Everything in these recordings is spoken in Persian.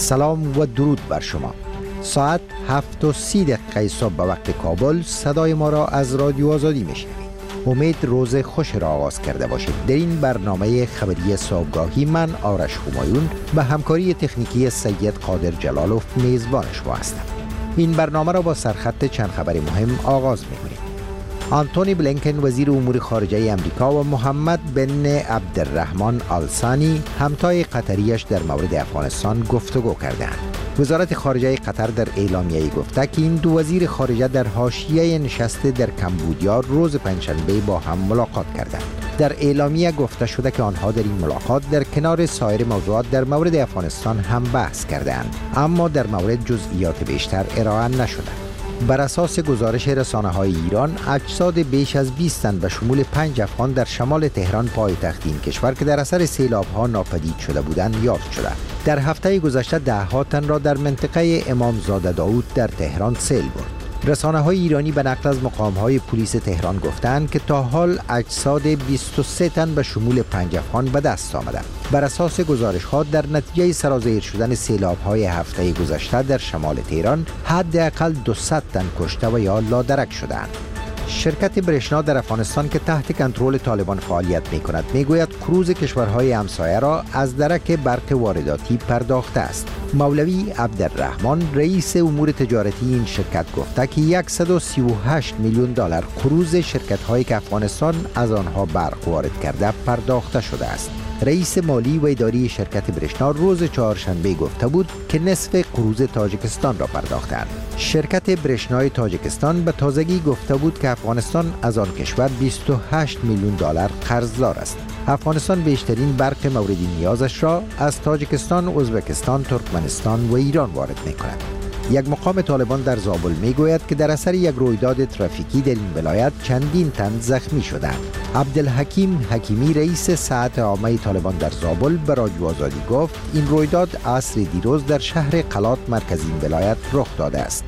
سلام و درود بر شما. ساعت 7:30 صبح به وقت کابل صدای ما را از رادیو آزادی میشنوید. امید روز خوش را آغاز کرده باشید. در این برنامه خبری صبحگاهی من آرش همایون به همکاری تکنیکی سید قادر جلالوف میزبان شما هستم. این برنامه را با سرخط چند خبر مهم آغاز می‌کنیم. آنتونی بلینکن وزیر امور خارجه امریکا و محمد بن عبدالرحمن آل ثانی همتای قطریش در مورد افغانستان گفتگو کردند. وزارت خارجه قطر در اعلامیه‌ای گفته که این دو وزیر خارجه در حاشیه نشست در کمبودیا روز پنجشنبه با هم ملاقات کردند. در اعلامیه گفته شده که آنها در این ملاقات در کنار سایر موضوعات در مورد افغانستان هم بحث کردند، اما در مورد جزئیات بیشتر ارائه نشده. بر اساس گزارش رسانه‌های ایران، اجساد بیش از 20 تن به شمول 5 افغان در شمال تهران پایتخت این کشور که در اثر سیلاب‌ها ناپدید شده بودند یافت شده. در هفته گذشته ده‌ها تن را در منطقه امامزاده داود در تهران سیل برد. رسانه‌های ایرانی به نقل از مقام‌های پلیس تهران گفتند که تا حال اجساد 23 تن به شمول 5 افغان به دست آمده. بر اساس گزارش‌ها در نتیجه سرازیر شدن سیلاب‌های هفته گذشته در شمال تهران حداقل 200 تن کشته و یا لادرک شدند. شرکت برشنا در افغانستان که تحت کنترل طالبان فعالیت می‌کند میگوید کروز کشورهای همسایه را از درک برق وارداتی پرداخته است. مولوی عبدالرحمن رئیس امور تجارتی این شرکت گفته که 138 میلیون دلار کروز شرکت‌هایی که افغانستان از آنها برق وارد کرده پرداخته شده است. رئیس مالی و اداری شرکت برشنا روز چهارشنبه گفته بود که نصف قروض تاجیکستان را پرداختند. شرکت برشنای تاجیکستان به تازگی گفته بود که افغانستان از آن کشور 28 میلیون دلار قرضدار است. افغانستان بیشترین برق مورد نیازش را از تاجیکستان، ازبکستان، ترکمنستان و ایران وارد می‌کند. یک مقام طالبان در زابل میگوید که در اثر یک رویداد ترافیکی در این ولایت چندین تن زخمی شدند. عبدالحکیم حکیمی رئیس ساعت عامه طالبان در زابل به رادیو آزادی گفت این رویداد عصر دیروز در شهر قلات مرکز این ولایت رخ داده است.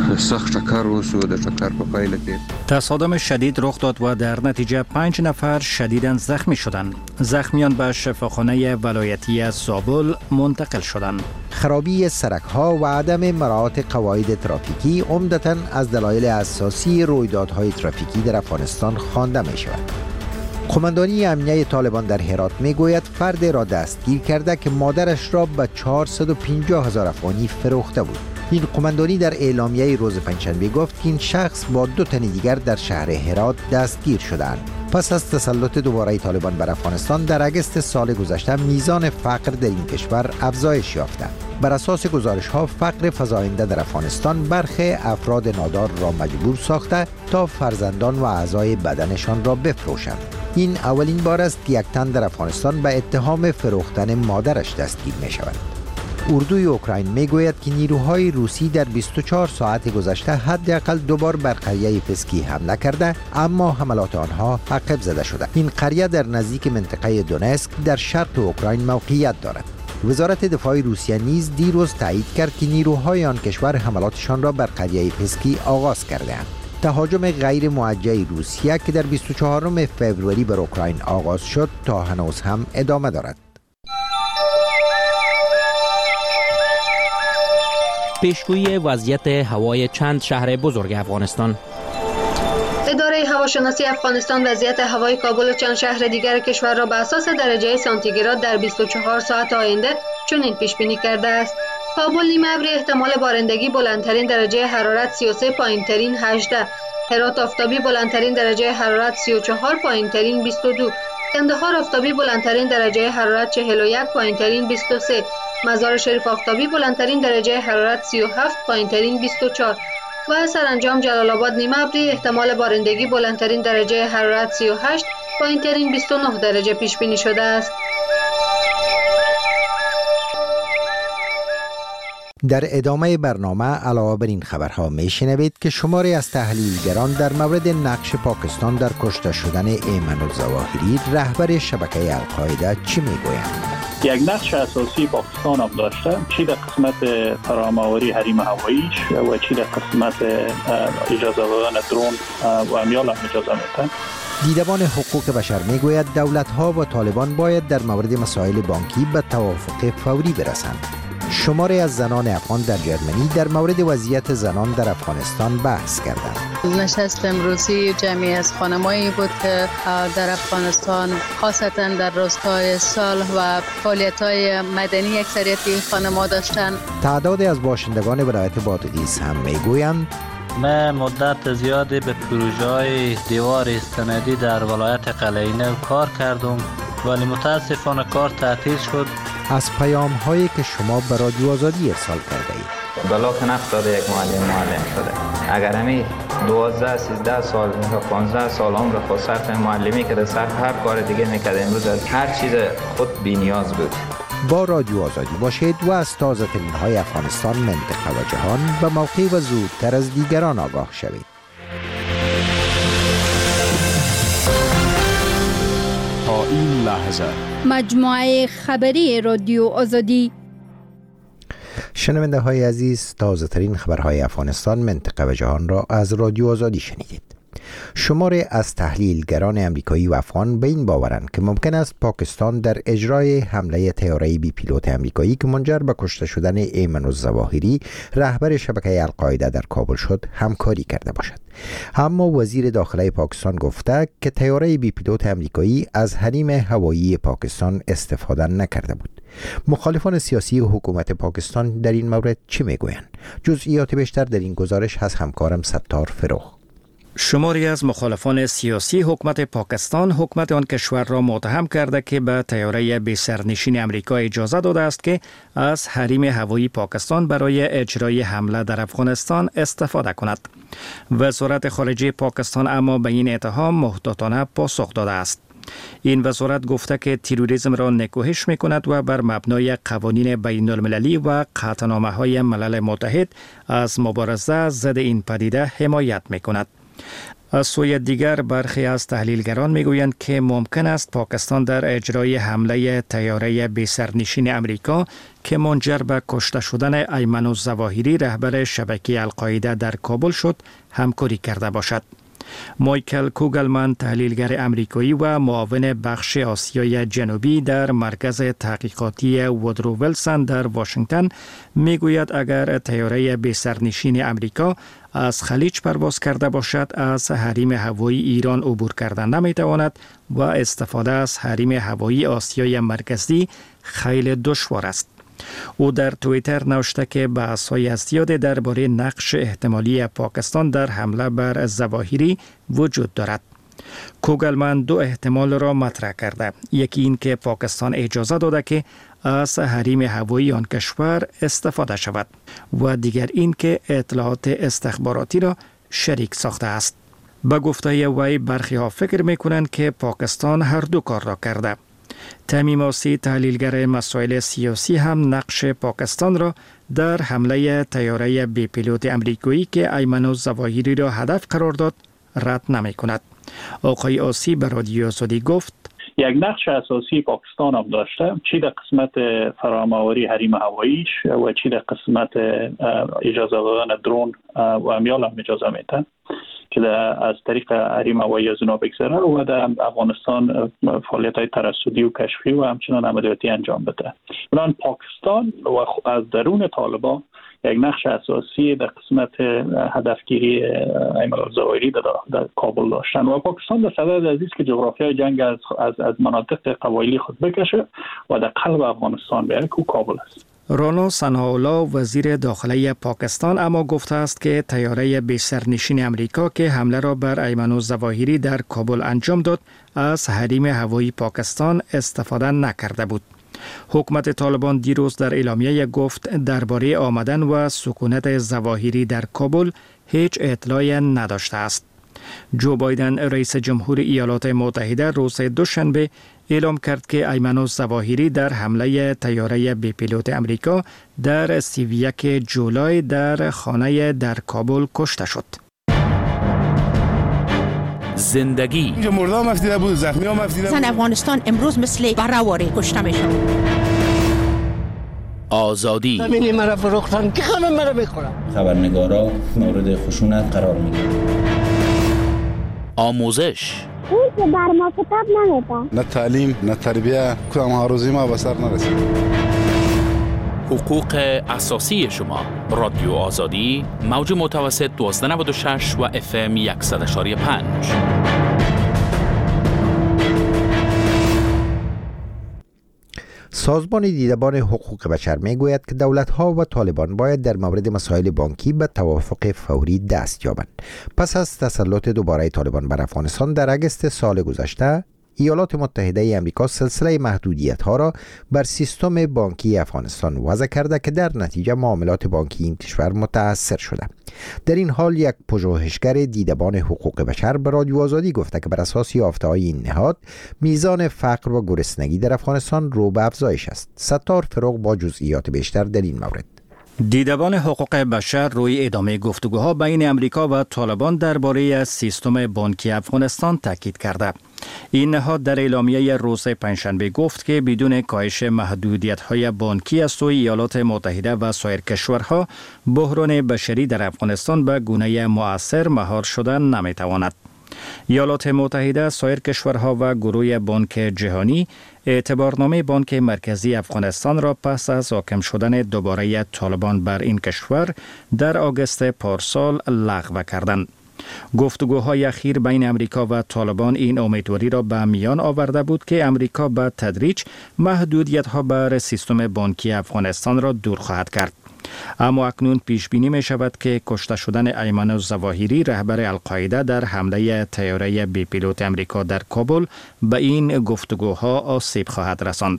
تصادم شدید رخ داد و در نتیجه 5 نفر شدیداً زخمی شدند. زخمیان به شفاخانه ولایتی از زابل منتقل شدند. خرابی سرک‌ها و عدم مراعات قواعد ترافیکی عمدتاً از دلایل اساسی رویدادهای ترافیکی در افغانستان خوانده می‌شود. قماندانی امنیه طالبان در هرات میگوید فرد را دستگیر کرده که مادرش را به 450,000 افغانی فروخته بود. این قماندانی در اعلامیه روز پنجشنبه گفت که این شخص با 2 تن دیگر در شهر هرات دستگیر شدند. پس از تسلط دوباره طالبان بر افغانستان در اگست سال گذشته میزان فقر در این کشور افزایش یافته. بر اساس گزارش‌ها فقر فزاینده در افغانستان برخی افراد نادار را مجبور ساخته تا فرزندان و اعضای بدنشان را بفروشند. این اولین بار است که یک تن در افغانستان به اتهام فروختن مادرش دستگیر می‌شود. اردوی اوکراین میگوید که نیروهای روسی در 24 ساعت گذشته حداقل 2 بار بر قریه پسکی حمله کرده، اما حملات آنها عقب زده شده. این قریه در نزدیک منطقه دونسک در شرق اوکراین موقعیت دارد. وزارت دفاع روسیه نیز دیروز تایید کرد که نیروهای آن کشور حملاتشان را بر قریه پسکی آغاز کرده‌اند. تهاجم غیر موجه روسیه که در 24 فوریه بر اوکراین آغاز شد تا هنوز هم ادامه دارد. پیشگویی وضعیت هوای چند شهر بزرگ افغانستان. اداره هواشناسی افغانستان وضعیت هوای کابل و چند شهر دیگر کشور را به اساس درجه سانتیگراد در 24 ساعت آینده چنین پیش بینی کرده است: کابل نیمه ابری، احتمال بارندگی، بلندترین درجه حرارت 33، پایینترین 18. هرات آفتابی، بلندترین درجه حرارت 34، پایینترین 22. کندهار آفتابی، بلندترین درجه حرارت 41، پایینترین 23. مزار شریف آفتابی، بلندترین درجه حرارت 37، پایینترین 24. و سرانجام جلال آباد نیمه ابری، احتمال بارندگی، بلندترین درجه حرارت 38، پایینترین 29 درجه پیش بینی شده است. در ادامه برنامه علاوه بر این خبرها میشنوید که شماری از تحلیلگران در مورد نقش پاکستان در کشته شدن ایمن الظواهری رهبر شبکه القاعده چی میگویند؟ یک نقش اساسی پاکستان هم داشته، چی در قسمت فراهم‌آوری حریم هواییش و چی در قسمت اجازه دادن درون و امیال هم اجازه میدن. دیدبان حقوق بشر میگوید دولت‌ها و طالبان باید در مورد مسائل بانکی به توافق فوری برسند. شماری از زنان افغان در جرمنی در مورد وضعیت زنان در افغانستان بحث کردند. نشست امروزی جمعی از خانمایی بود که در افغانستان خاصتا در راستای صلح و فعالیت‌های مدنی اکثریت خانم‌ها داشتن. تعدادی از باشندگان ولایت بادغیس هم میگویند من مدت زیادی به پروژه‌های دیوار استنادی در ولایت قلعه نو کار کردم ولی متاسفانه کار تعطیل شد. از پیام هایی که شما به رادیو آزادی ارسال کرده اید. بلاک نفت داده یک معلم شده. اگر همی 12 13 سال یا 15 سال عمر خود صرف معلمی که صرف هر کار دیگه میکرد، امروز از هر چیز خود بی نیاز بود. با رادیو آزادی باشید و از تازه ترین های افغانستان، منطقه و جهان به موقع و زودتر از دیگران آگاه شوید. تا این لحظه مجموعه خبری رادیو آزادی. شنونده های عزیز، تازه ترین خبرهای افغانستان، منطقه و جهان را از رادیو آزادی شنیدید. شماری از تحلیلگران امریکایی و افغان به این باورند که ممکن است پاکستان در اجرای حمله طیاره بی پیلوت امریکایی که منجر به کشته شدن ایمن الظواهری رهبر شبکه القاعده در کابل شد همکاری کرده باشد. اما وزیر داخله پاکستان گفته که طیاره بی پیلوت امریکایی از حریم هوایی پاکستان استفاده نکرده بود. مخالفان سیاسی حکومت پاکستان در این مورد چه میگویند؟ جزئیات بیشتر در این گزارش از همکارم ستار فروغ. شماری از مخالفان سیاسی حکومت پاکستان حکومت آن کشور را متهم کرده که به طیاره بی سرنشین امریکا اجازه داده است که از حریم هوایی پاکستان برای اجرای حمله در افغانستان استفاده کند. وزارت خارجه پاکستان اما به این اتهام محتاطانه پاسخ داده است. این وزارت گفته که تروریسم را نکوهش می کند و بر مبنای قوانین بین المللی و قطعنامه های ملل متحد از مبارزه ضد این پدیده حمایت می کند. از سوی دیگر برخی از تحلیلگران میگویند که ممکن است پاکستان در اجرای حمله طیاره بی سرنشین امریکا که منجر به کشته شدن ایمن الظواهری رهبر شبکه القاعده در کابل شد همکاری کرده باشد. مایکل کوگلمن، تحلیلگر امریکایی و معاون بخش آسیای جنوبی در مرکز تحقیقاتی وودرو ویلسون در واشنگتن میگوید اگر طیاره بی سرنشین امریکا از خلیج پرواز کرده باشد از حریم هوایی ایران عبور کردن نمیتواند و استفاده از حریم هوایی آسیای مرکزی خیلی دشوار است. او در توییتر نوشته که بحث‌های زیاد درباره نقش احتمالی پاکستان در حمله بر ظواهری وجود دارد. کوگلمن دو احتمال را مطرح کرده. یکی این که پاکستان اجازه داده که از حریم هوایی آن کشور استفاده شود و دیگر این که اطلاعات استخباراتی را شریک ساخته است. به گفته وی برخی ها فکر می‌کنند که پاکستان هر دو کار را کرده. تمیم آسی، تحلیلگر مسائل سیاسی هم نقش پاکستان را در حمله طیاره بی پیلوت امریکایی که ایمن الظواهری را هدف قرار داد رد نمی کند. آقای آسی به رادیو آزادی گفت یک نقش اساسی پاکستان هم داشته، چی در قسمت فرام‌آوری حریم هواییش و چی در قسمت اجازه دادن درون و امیال هم اجازه میده که از طریق حریم هوایی از اونا بگذره و در افغانستان فعالیت‌های ترصدی و کشفی و همچنان عملیاتی انجام بده. بنابراین پاکستان و از درون طالبان یک نقش اساسی در قسمت هدفگیری ایمن الظواهری در کابل داشتن و پاکستان در صدد عزیز که جغرافیای جنگ از مناطق قبایلی خود بکشه و در قلب افغانستان بیاره که کابل است. رانا سنهاءالله وزیر داخله پاکستان اما گفته است که طیاره بی سرنشین امریکا که حمله را بر ایمن الظواهری در کابل انجام داد از حریم هوایی پاکستان استفاده نکرده بود. حکومت طالبان دیروز در اعلامیه گفت درباره آمدن و سکونت ظواهری در کابل هیچ اطلاعی نداشته است. جو بایدن رئیس جمهور ایالات متحده روز دوشنبه اعلام کرد که ایمن الظواهری در حمله طیاره بی پیلوت امریکا در 31 جولای در خانه در کابل کشته شد. زندگی اینجا مرده هم افتیده بود، زخمی هم افتیده بود. زن افغانستان امروز مثل برهواری کشته میشن. آزادی زمینی مرا فروختن که همه مرا بخورن. خبرنگارا مورد خشونت قرار میگیرن. آموزش اون که بر ما کتاب نمیدن. نه تعلیم نه تربیه، کدام ها روزی ما به سر نرسید. حقوق اساسی شما. رادیو آزادی، موج متوسط 1296 و FM 100.5. سازمان دیدبان حقوق بشر میگوید که دولت‌ها و طالبان باید در مورد مسائل بانکی به توافق فوری دست یابند. پس از تسلط دوباره طالبان بر افغانستان در اگست سال گذشته، ایالات متحده آمریکا سلسله محدودیت‌ها را بر سیستم بانکی افغانستان وضع کرده که در نتیجه معاملات بانکی این کشور متاثر شده. در این حال یک پژوهشگر دیدبان حقوق بشر به رادیو آزادی گفته که بر اساس یافته‌های این نهاد میزان فقر و گرسنگی در افغانستان رو به افزایش است. ستار فروغ با جزئیات بیشتر در این مورد. دیدبان حقوق بشر روی ادامه گفتگوها بین امریکا و طالبان درباره سیستم بانکی افغانستان تاکید کرده. این نهاد در اعلامیه روز پنجشنبه گفت که بدون کاهش محدودیت‌های بانکی از سوی ایالات متحده و سایر کشورها، بحران بشری در افغانستان به گونه مؤثر مهار شدن نمی‌تواند. ایالات متحده، سایر کشورها و گروه بانک جهانی اعتبارنامه بانک مرکزی افغانستان را پس از حاکم شدن دوباره طالبان بر این کشور در آگوست پارسال لغو کردند. گفتگوهای اخیر بین امریکا و طالبان این امیدواری را به میان آورده بود که امریکا به تدریج محدودیت‌ها بر سیستم بانکی افغانستان را دور خواهد کرد. اما اکنون پیش بینی می شود که کشته شدن ایمن الظواهری رهبر القاعده در حمله طیاره بی پیلوت امریکا در کابل به این گفتگوها آسیب خواهد رساند.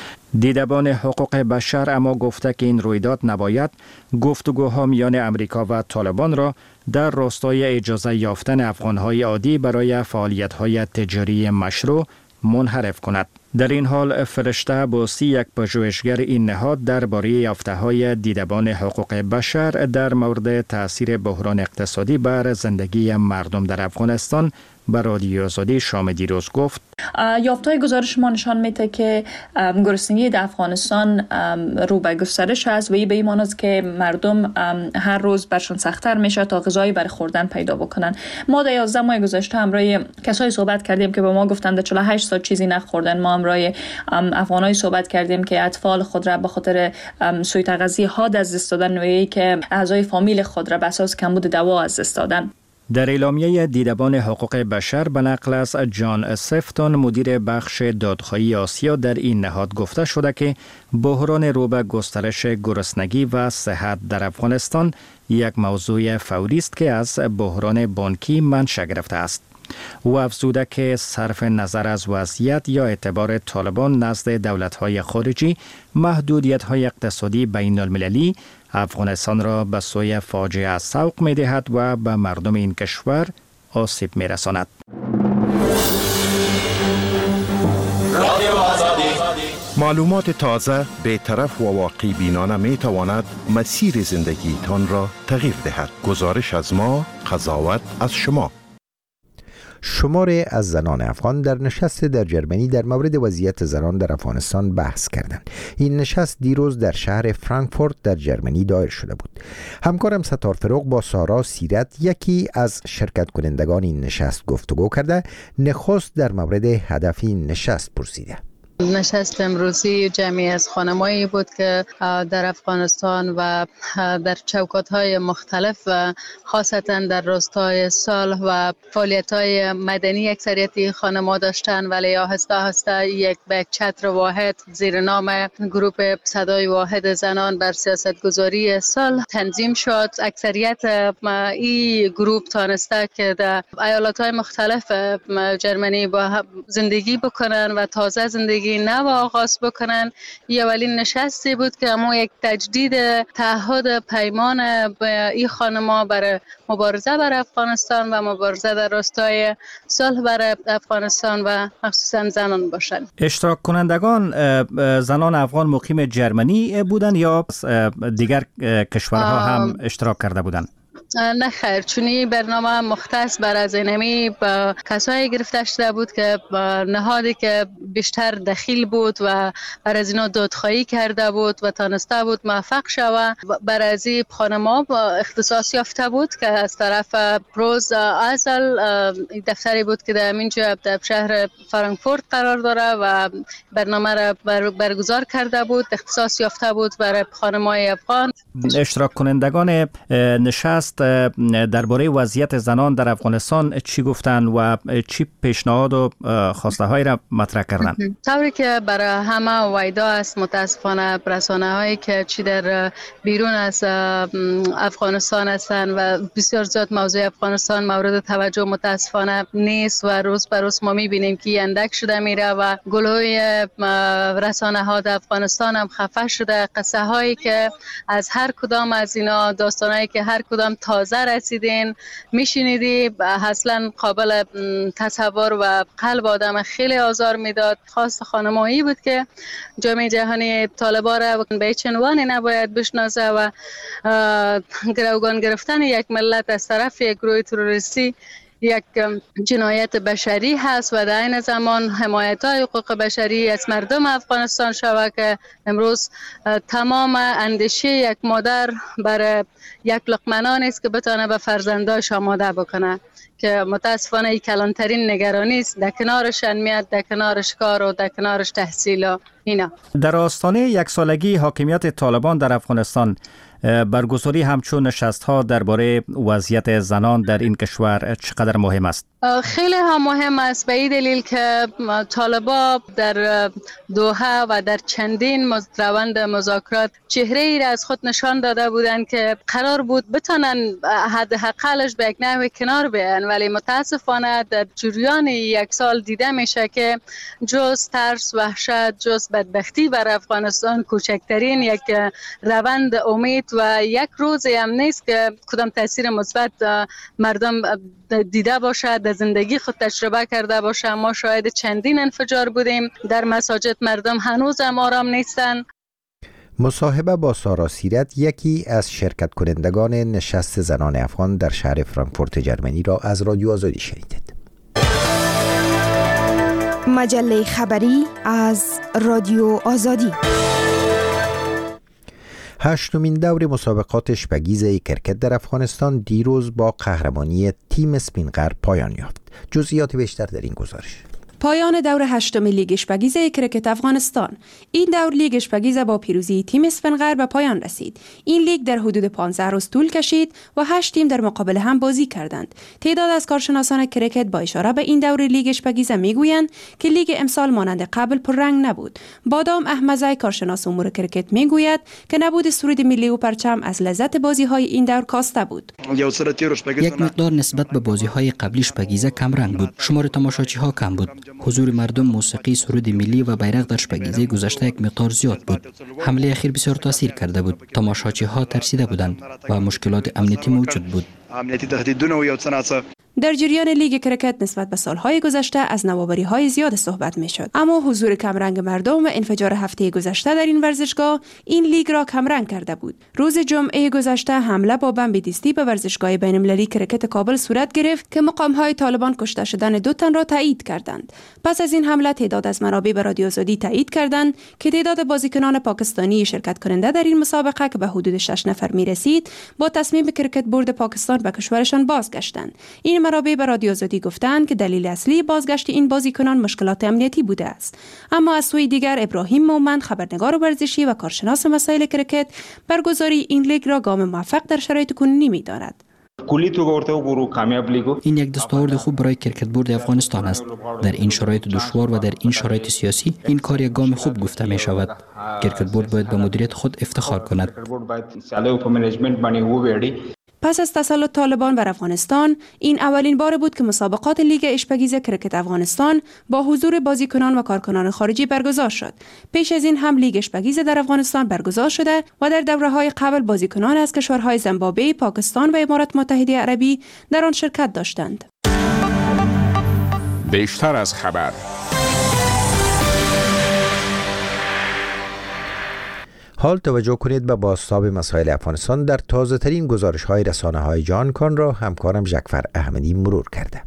دیدبان حقوق بشر اما گفته که این رویداد نباید گفتگوها میان امریکا و طالبان را در راستای اجازه یافتن افغانهای عادی برای فعالیت‌های تجاری مشروع منحرف کند. در این حال فرشته بوسی، یک پژوهشگر این نهاد، درباره یافته‌های دیدبان حقوق بشر در مورد تأثیر بحران اقتصادی بر زندگی مردم در افغانستان به رادیو آزادی شام دیروز گفت: یافته‌های گزارش ما نشان میده که گرسنگی در افغانستان رو به گسترش است و این به این معنی است که مردم هر روز برشون سخت‌تر میشه تا غذایی برای خوردن پیدا بکنن. ما در 11 ماه گذشته همراه کسایی صحبت کردیم که به ما گفتند در 48 ساعت چیزی نخوردن. ما همراه افغانایی صحبت کردیم که اطفال خود را به خاطر سوء تغذیه ها از دست دادن، نوعی که اعضای فامیل خود را به اساس کمبود دوا از دست دادن. در اعلامیه دیدبان حقوق بشر به نقل از جان سفتون، مدیر بخش دادخواهی آسیا در این نهاد گفته شده که بحران رو به گسترش گرسنگی و صحت در افغانستان یک موضوع فوری است که از بحران بانکی منشأ گرفته است. او افزوده که صرف نظر از وضعیت یا اعتبار طالبان نزد دولت‌های خارجی، محدودیت‌های اقتصادی بین المللی افغانستان را به سوی فاجعه سوق می‌دهد و به مردم این کشور آسیب می‌رساند. معلومات تازه، بی‌طرف و واقعی بینانه می‌تواند مسیر زندگیتان را تغییر دهد. گزارش از ما، قضاوت از شما. شماری از زنان افغان در نشست در جرمنی در مورد وضعیت زنان در افغانستان بحث کردند. این نشست دیروز در شهر فرانکفورت در جرمنی دایر شده بود. همکارم ستار فروغ با سارا سیرت، یکی از شرکت کنندگان این نشست، گفتگو کرده. نخست در مورد هدف این نشست پرسیده. نشست امروزی جمعی از خانمایی بود که در افغانستان و در چوکات‌های مختلف و خاصتا در راستای صلح و فعالیت‌های مدنی اکثریت خانم‌ها داشتن، ولی آهسته آهسته یک به چتر واحد زیر نام گروه صدای واحد زنان بر سیاستگذاری صلح تنظیم شد. اکثریت این گروه تانسته که در ایالت‌های مختلف جرمنی با زندگی بکنن و تازه زندگی نو آغاز بکنن. یه اولین نشستی بود که ما یک تجدید تعهد پیمان این خانم‌ها برای مبارزه بر افغانستان و مبارزه در راستای صلح بر افغانستان و مخصوصا زنان باشند. اشتراک کنندگان زنان افغان مقیم جرمنی بودند یا دیگر کشورها هم اشتراک کرده بودند؟ نه خیر، چونی برنامه مختص بر از اینمی کسایی گرفته شده بود که نهادی که بیشتر دخیل بود و بر از اینا دادخواهی کرده بود و تانسته بود موفق شود. بر از این خانما اختصاص یافته بود که از طرف پروز ازل دفتری بود که در اینجا در شهر فرانکفورت قرار داره و برنامه را برگزار کرده بود. اختصاص یافته بود برای خانمای افغان. اشتراک کنندگان نشست درباره وضعیت زنان در افغانستان چی گفتن و چی پیشنهاد و خواسته هایی را مطرح کردن؟ طوری که برای همه وایدا است، متاسفانه رسانه هایی که چی در بیرون از افغانستان هستند و بسیار زیاد موضوع افغانستان مورد توجه متاسفانه نیست و روز به روز ما میبینیم که اندک شده میره و گلوی رسانه ها در افغانستان هم خفه شده. قصه هایی که از هر کدام از اینا، داستان هایی که هر کدام تازه رسیدین میشنیدی، اصلا قابل تصور و قلب آدم خیلی آزار میداد. خواست خانمایی بود که جامعه جهانی طالبا را به هیچ عنوانی نباید بشناسه و گروگان گرفتن یک ملت از طرف یک گروه تروریستی یک جنایت بشری هست و در این زمان حمایت های حقوق بشری از مردم افغانستان شود که امروز تمام اندیشه یک مادر برای یک لقمه نان است که بتانه به فرزنداش آماده بکنه، که متاسفانه این کلانترین نگرانی است. در کنارش انمیت، در کنارش کار و در کنارش تحصیل و اینا. در آستانه یک سالگی حاکمیت طالبان در افغانستان، برگزاری همچون نشست ها درباره وضعیت زنان در این کشور چقدر مهم است؟ خیلی هم مهم است به این دلیل که طالبا در دوحه و در چندین روند مذاکرات چهره ای را از خود نشان داده بودند که قرار بود بتونن حداقلش به یک نحو کنار بیان، ولی متاسفانه در جریان یک سال دیده میشه که جز ترس، وحشت، جز بدبختی بر افغانستان کوچکترین یک روند امید و یک روزی هم نیست که کدام تاثیر مثبت مردم دیده باشه، در زندگی خود تجربه کرده باشه. ما شاهد چندین انفجار بودیم در مساجد، مردم هنوز هم آرام نیستن. مصاحبه با سارا سیرت، یکی از شرکت کنندگان نشست زنان افغان در شهر فرانکفورت جرمنی را از رادیو آزادی شنیدید. مجله خبری از رادیو آزادی. هشتمین دور مسابقات اشپگیز کرکت در افغانستان دیروز با قهرمانی تیم اسپینقر پایان یافت. جزئیات بیشتر در این گزارش. پایان دور هشتم لیگ اشپگیز کرکت افغانستان. این دور لیگ اشپگیز با پیروزی تیم اسفنقر به پایان رسید. این لیگ در حدود 15 روز طول کشید و 8 تیم در مقابل هم بازی کردند. تعداد از کارشناسان کرکت با اشاره به این دور لیگ اشپگیز میگویند که لیگ امسال مانند قبل پررنگ نبود. بادام احمدزی، کارشناس امور کرکت، میگوید که نبود سرود ملی و پرچم از لذت بازی‌های این دور کاسته بود. یک مقدار نسبت به بازی‌های قبلی اشپگیزه کم رنگ بود. شمار تماشاچی‌ها کم بود. حضور مردم، موسیقی، سرود ملی و بیرق در اشپگیزی گذشته یک مقدار زیاد بود. حمله اخیر بسیار تاثیر کرده بود. تماشاچی‌ها ترسیده بودند و مشکلات امنیتی موجود بود. در جریان لیگ کرکت نسبت به سالهای گذشته از نوآوری‌های زیاد صحبت می‌شد، اما حضور کمرنگ مردم و انفجار هفته گذشته در این ورزشگاه این لیگ را کمرنگ کرده بود. روز جمعه گذشته حمله با بمب دیستی به ورزشگاه بین‌المللی کرکت کابل صورت گرفت که مقام‌های طالبان کشته شدن 2 تن را تایید کردند. پس از این حمله تعداد از منابع به رادیو آزادی تایید کردند که تعداد بازیکنان پاکستانی شرکت کننده در این مسابقه که به حدود 6 نفر می‌رسید با تصمیم کرکت بورد پاکستان به کشورشان بازگشتند. این منابع به رادیو آزادی گفتند که دلیل اصلی بازگشت این بازیکنان مشکلات امنیتی بوده است. اما از سوی دیگر ابراهیم مومند، خبرنگار ورزشی و کارشناس مسائل کرکت، برگزاری این لیگ را گام موفق در شرایط کنونی می‌داند. این یک دستاورد خوب برای کرکت بورد افغانستان است. در این شرایط دشوار و در این شرایط سیاسی این کار یک گام خوب گفته می شود. کرکت بورد باید به مدیریت خود افتخار کند. پس از تسلط طالبان بر افغانستان، این اولین بار بود که مسابقات لیگ اشپگیز کرکت افغانستان با حضور بازیکنان و کارکنان خارجی برگزار شد. پیش از این هم لیگ اشپگیز در افغانستان برگزار شده و در دوره‌های قبل بازیکنان از کشورهای زیمبابوه، پاکستان و امارات متحده عربی در آن شرکت داشتند. بیشتر از خبر. حال توجه کنید به بازتاب مسائل افغانستان در تازه ترین گزارش های رسانه های جهان کان را همکارم جعفر احمدی مرور کرده.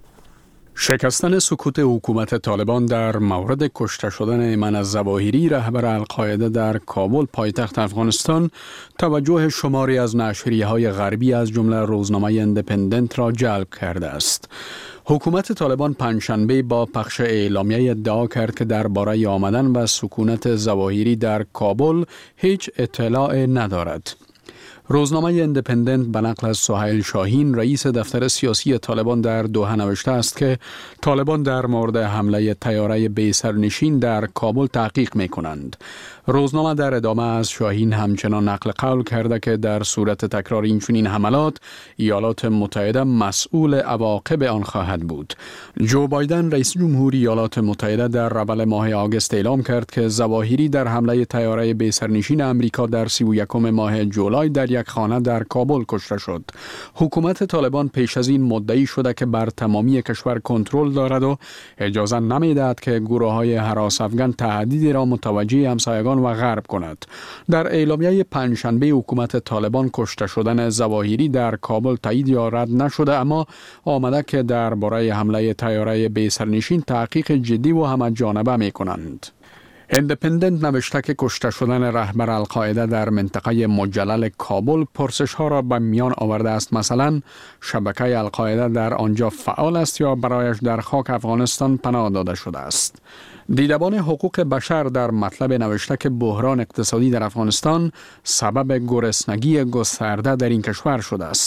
شکستن سکوت حکومت طالبان در مورد کشته شدن ایمن الظواهری رهبر القاعده در کابل پایتخت افغانستان توجه شماری از نشریه‌های غربی از جمله روزنامه ایندیپندنت را جلب کرده است. حکومت طالبان پنجشنبه با پخش اعلامیه ادعا کرد که درباره آمدن و سکونت ظواهری در کابل هیچ اطلاع ندارد. روزنامه ایندیپندنت به نقل از سهیل شاهین رئیس دفتر سیاسی طالبان در دوحه نوشته است که طالبان در مورد حمله طیاره بی سرنشین در کابل تحقیق می کنند. روزنامه در ادامه از شاهین همچنان نقل قول کرده که در صورت تکرار اینچنین حملات ایالات متحده مسئول عواقب آن خواهد بود. جو بایدن رئیس جمهوری ایالات متحده در اول ماه آگوست اعلام کرد که ظواهری در حمله طیاره بی سرنشین آمریکا در 31 ماه جولای در یک خانه در کابل کشته شد. حکومت طالبان پیش از این مدعی شده که بر تمامی کشور کنترل دارد و اجازه نمیدهد که گروه‌های هراس افغان تهدیدی را متوجه همسایگان و غرب کند. در اعلامیه پنجشنبه حکومت طالبان کشته شدن ظواهری در کابل تایید یا رد نشده، اما آمده که درباره حمله طیاره بی سرنشین تحقیق جدی و همه‌جانبه می‌کنند. ایندیپندنت نوشته که کشته شدن رهبر القاعده در منطقه مجلل کابل پرسش ها را به میان آورده است. مثلا شبکه القاعده در آنجا فعال است یا برایش در خاک افغانستان پناه داده شده است. دیدبان حقوق بشر در مطلب نوشته که بحران اقتصادی در افغانستان سبب گرسنگی گسترده در این کشور شده است.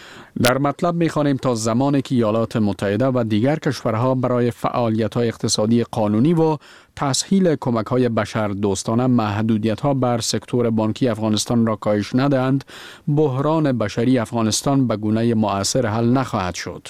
در مطلب می‌خوانیم تا زمانی که ایالات متحده و دیگر کشورها برای فعالیت‌های اقتصادی قانونی و تسهیل کمک‌های بشر دوستانه محدودیت‌ها بر سکتور بانکی افغانستان را کاهش ندهند، بحران بشری افغانستان به گونه مؤثر حل نخواهد شد.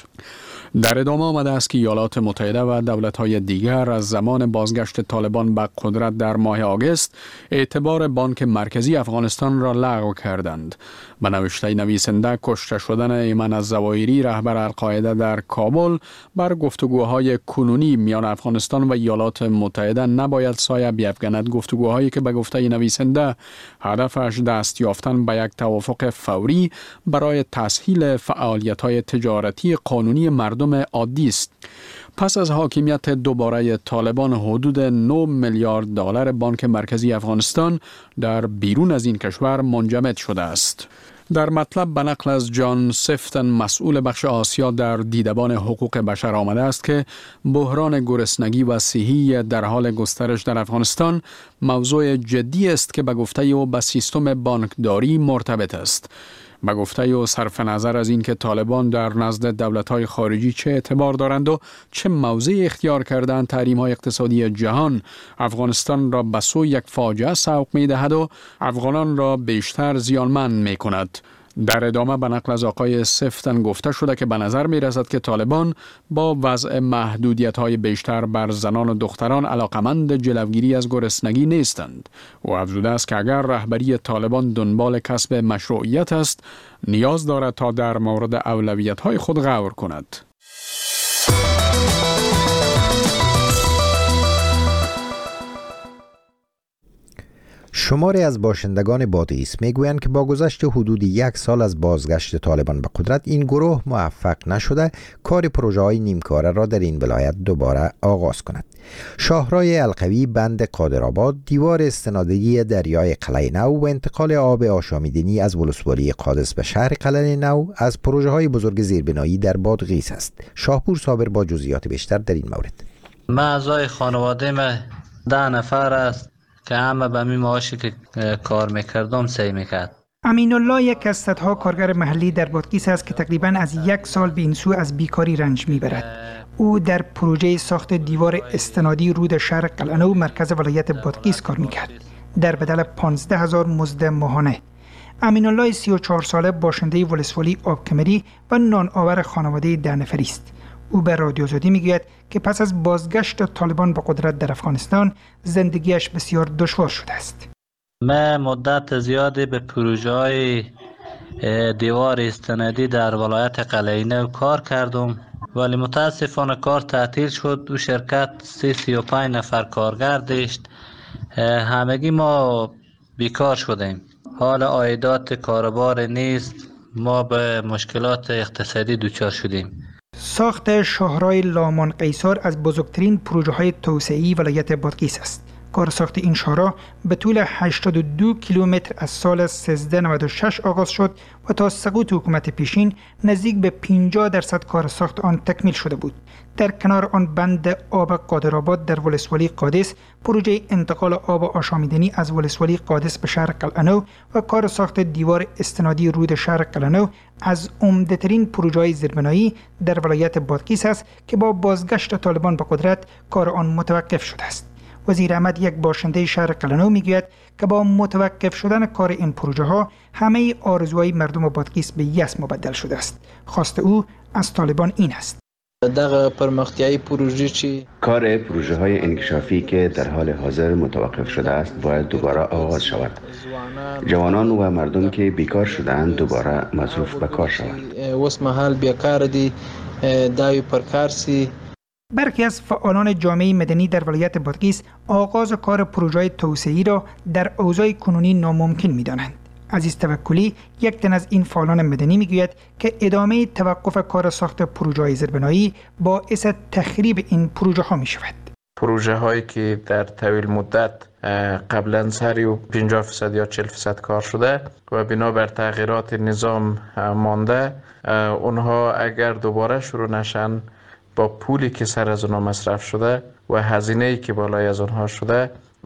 در ادامه آمده است که ایالات متحده و دولت‌های دیگر از زمان بازگشت طالبان به قدرت در ماه آگوست اعتبار بانک مرکزی افغانستان را لغو کردند. به نوشته نویسنده، کشته شدن ایمن الظواهری رهبر القاعده در کابل بر گفتگوهای کنونی میان افغانستان و ایالات متحده نباید سایه بیفکند. گفتگوهایی که به گفته نویسنده هدفش دست یافتن به یک توافق فوری برای تسهیل فعالیت‌های تجارتی قانونی مردم عادی است. پس از حاکمیت دوباره طالبان حدود 9 میلیارد دلار بانک مرکزی افغانستان در بیرون از این کشور منجمد شده است. در مطلب به نقل از جان سفتن مسئول بخش آسیا در دیدبان حقوق بشر آمده است که بحران گرسنگی و صحی در حال گسترش در افغانستان موضوع جدی است که به گفته او به سیستم بانکداری مرتبط است. به گفته او صرف نظر از این که طالبان در نزد دولت‌های خارجی چه اعتبار دارند و چه موضعی اختیار کردند، تحریم‌های اقتصادی جهان افغانستان را به سوی یک فاجعه سوق می‌دهد و افغانان را بیشتر زیانمند می‌کند. در ادامه به نقل از آقای سفتن گفته شده که به نظر می رسد که طالبان با وضع محدودیت‌های بیشتر بر زنان و دختران علاقمند جلوگیری از گرسنگی نیستند. او افزوده است که اگر رهبری طالبان دنبال کسب مشروعیت است، نیاز دارد تا در مورد اولویت‌های خود غور کند. شماری از باشندگان بادغیس میگویند که با گذشت حدود 1 سال از بازگشت طالبان به قدرت این گروه موفق نشده کار پروژه‌های نیمکاره را در این ولایت دوباره آغاز کند. شاهراه القوی، بند قادرآباد، دیوار استنادی دریای قلعه نو و انتقال آب آشامیدنی از ولسوالی قادس به شهر قلعه نو از پروژه‌های بزرگ زیربنایی در بادغیس است. شاهپور صابر با جزئیات بیشتر در این مورد. اعضای خانواده ما 10 نفر است که همه به می معاشی که کار میکردم سعی میکرد. امین الله یک از صدها کارگر محلی در بادغیس است که تقریباً از 1 سال به این سو از بیکاری رنج میبرد. او در پروژه ساخت دیوار استنادی رود شهر قلعه نو مرکز ولایت بادغیس کار میکرد در بدل 15,000 مزد ماهانه. امین الله 34 ساله باشنده ولسوالی آبکمری و نان آور خانواده 10 نفری است. او به رادیو آزادی میگوید که پس از بازگشت طالبان به قدرت در افغانستان زندگیش بسیار دشوار شده است. من مدت زیادی به پروژه‌های دیوار استنادی در ولایت قلعه نو کار کردم، ولی متاسفانه کار تعطیل شد. او شرکت 35 نفر کارگر داشت. همگی ما بیکار شدیم. حال عایدات کاربار نیست، ما به مشکلات اقتصادی دچار شدیم. ساخت شاهراه لامان قیصر از بزرگترین پروژه های توسعه‌ای ولایت بادغیس است. کار ساخت این شاهراه به طول 82 کیلومتر از سال 1396 آغاز شد و تا سقوط حکومت پیشین نزدیک به 50% کار ساخت آن تکمیل شده بود. در کنار آن بند آب قادرآباد در ولسوالی قادس، پروژه انتقال آب آشامیدنی از ولسوالی قادس به شهر قلعه‌نو و کار ساخت دیوار استنادی رود شهر قلعه‌نو از عمده‌ترین پروژه‌های زیربنایی در ولایت بادغیس است که با بازگشت طالبان به قدرت کار آن متوقف شده است. وزیر احمد، یک باشنده شهر قلعه‌نو، میگوید که با متوقف شدن کار این پروژه ها همه آرزوهای مردم بادغیس به یأس مبدل شده است. خواست او از طالبان این است: دغه پرمختیایی پروژه چی کار پروژه های انکشافی که در حال حاضر متوقف شده است باید دوباره آغاز شود. جوانان و مردم که بیکار شدند دوباره مصروف به کار شوند. اوس مهال بیکار دي دایو پرکارسی. برخی از فعالان جامعه مدنی در ولایت بادغیس آغاز کار پروژه توسعه‌ای را در اوضاع کنونی ناممکن می‌دانند. عزیز توکلی، یک تن از این فعالان مدنی، میگوید که ادامه توقف کار ساخت پروژه‌های زیربنایی باعث تخریب این پروژه ها می‌شود. پروژه هایی که در طویل مدت قبلا سری 50% یا 40% کار شده و بنابر تغییرات نظام مانده، اونها اگر دوباره شروع نشن با پولی که سر از اونها مصرف شده و هزینه‌ای که بالای از اونها شده،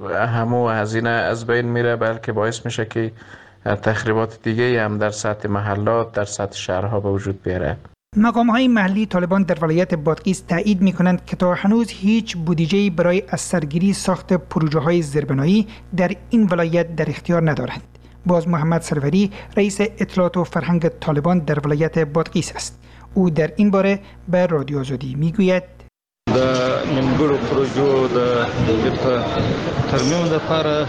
همو هزینه از بین میره، بلکه باعث میشه که تخریبات دیگه هم در سطح محلات، در سطح شهرها به وجود بیاره. مقام‌های محلی طالبان در ولایت بادغیس تایید می‌کنند که تا هنوز هیچ بودجه‌ای برای از سرگیری ساخت پروژه‌های زیربنایی در این ولایت در اختیار ندارند. باز محمد سروری، رئیس اطلاعات و فرهنگ طالبان در ولایت بادغیس است. او در این باره به رادیو آزادی میگوید: د نیمګړو پروژو د ترمیم لپاره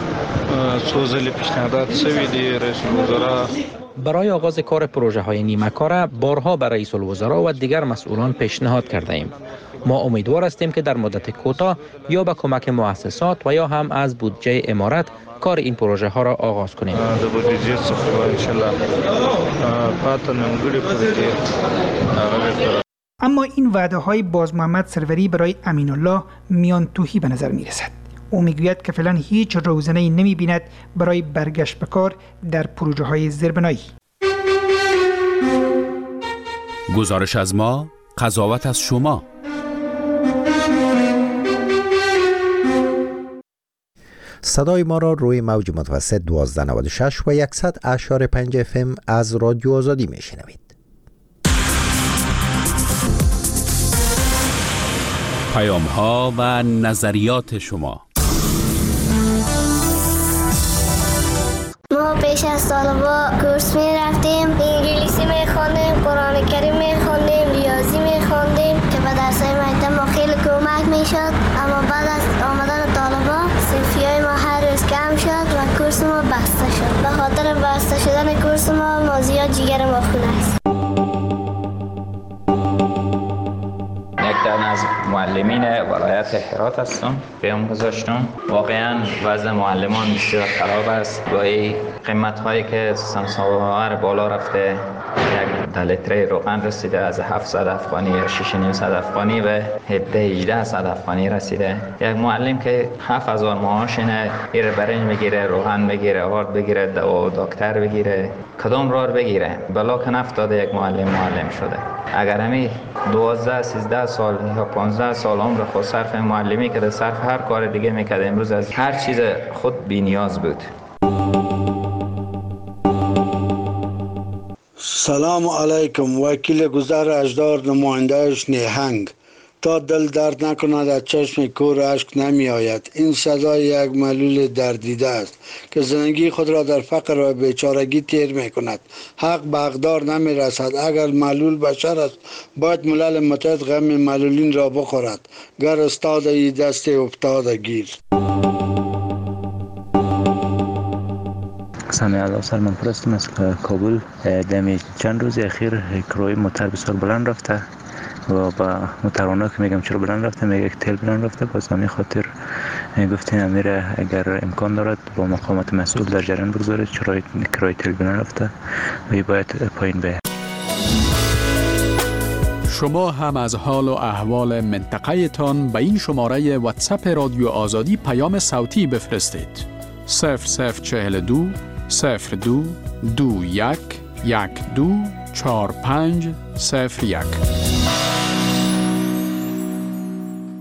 څو ځلې پیشنهادات شوي دي. رئیس الوزرا برای آغاز کار پروژه های نیمه کاره بارها به رئیس الوزرا و دیگر مسئولان پیشنهاد کرده ایم. ما امیدوار هستیم که در مدت کوتاه یا به کمک مؤسسات و یا هم از بودجه امارت کار این پروژه ها را آغاز کنیم. د بودجه څخه ان شاء الله پاتې نیمګړي پروژې هغه. اما این وعده های باز محمد سروری برای امین الله میان توهی به نظر می رسد. او میگوید که فعلا هیچ روزنه‌ای نمی بیند برای برگشت به کار در پروژه های زیربنایی. گزارش از ما، قضاوت از شما. صدای ما را روی موج متوسط 1296 و 100.5 FM از رادیو آزادی میشنوید. پیام ها و نظریات شما. ما پیش از طالبا کورس می رفتیم، انگلیسی می خوندیم، قرآن کریم می خوندیم، ریاضی می خوندیم که به درسای مکتب ما خیلی کمک می شد. اما بعد از آمدن طالبا صرفیای ما هر روز کم شد و کورس ما بسته شد. به خاطر بسته شدن کورس ما زیاد جگر ما خونه است. از معلمین ولایت هرات هستم. پیام گذاشتم. واقعا وضع معلمان بسیار خراب است. با این قیمت هایی که سمساور بالا رفته، یک لیتر روغن رسیده از 700 افغانی یا 6,900 افغانی به 17-1800 افغانی رسیده. یک معلم که 7000 معاش اینه، ایره برنج بگیره، روغن بگیره، آرد بگیره، دوا و دکتر بگیره، کدام راه بگیره؟ بلا که نفتاده یک معلم شده. اگر همی 12-13 سال یا 15 سال عمر خود صرف معلمی که صرف هر کار دیگه میکرده، امروز از هر چیز خود بی نیاز بود. سلام علیکم. وکیل گذر اجدار، نمایندهش نیهنگ. تا دل درد نکند از چشم کور اشک نمی آید. این صدای یک معلول دردیده است که زندگی خود را در فقر و بیچارگی تیر می کند. حق به حقدار نمی رسد. اگر معلول بشر است باید ملل متحد غم معلولین را بخورد. گر استاد ای دست افتاده گیر. سامی علا سلمان پرستم از کابل. دمی چند روز اخیر کرای موتر بسیار بلند رفته و با موتروانا که میگم چرا بلند رفته، میگه که تیل بلند رفته، باز همین خاطر گفتین امیر اگر امکان دارد با مقامات مسئول در جریان بگذارید، کرایه تلویزیون رفته و باید پایین بیاید. شما هم از حال و احوال منطقه تان به این شماره واتساپ رادیو آزادی پیام صوتی بفرستید. 0042 02 21 12 45 01.